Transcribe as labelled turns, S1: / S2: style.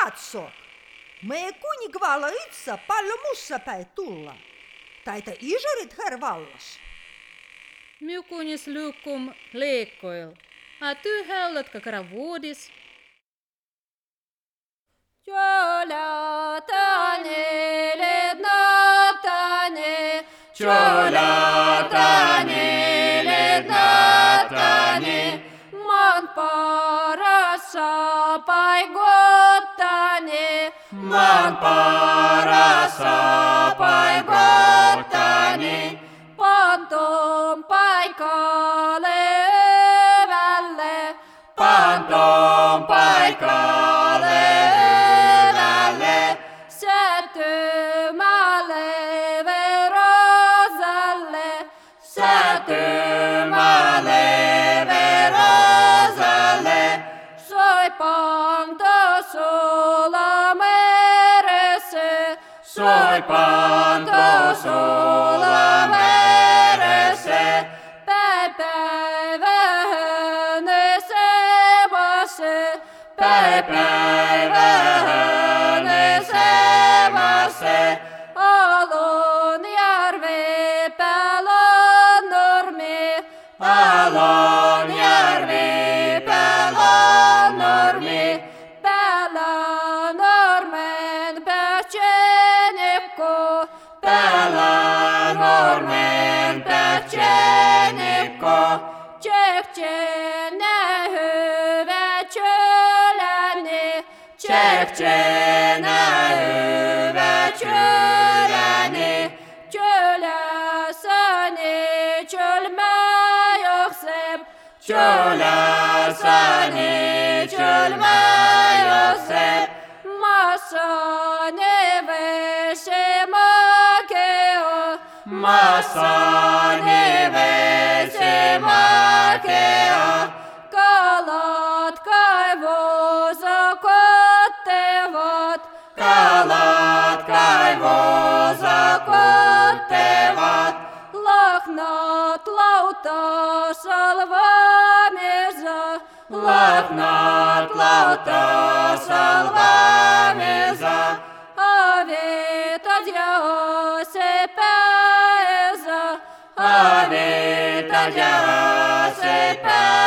S1: katso, meie kuningvaalla itse palju mussa päin tulla. Taita isorit här vallas.
S2: Miu kunis lyukkum leikkoil, a tyy hällötkä kara vuodis.
S3: Cholatane, lednatane, cholatane, lednatane, man parassa paikottane, man parassa paikottane, pantom paikalle övälle, pantom paikalle övälle, sätymälle verosalle, sätymälle verosalle, soi panto sulla meressä, soi panto sulla meressä, päivähän semase, päivähän semase, alon järvi päällä normi, alon järvi päällä normi, päällä normen päätsenikko, päällä normen päätsenikko, tsektsene hyvä tjöläni, tsektsene hyvä tjöläni, tjöläsäni tjölmä joksem, tjöläsäni tjölmä joksem, massani vesi makeo, massani vesi makeo, kalat kaivossa kottevat, kalat kaivossa kottevat, lahnat lautasalvamissa, lahnat lautasalvamissa, avitat ja se pääsä, avitat ja se pääsä.